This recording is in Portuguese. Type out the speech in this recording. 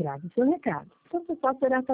grave o seu recado. Então, você pode esperar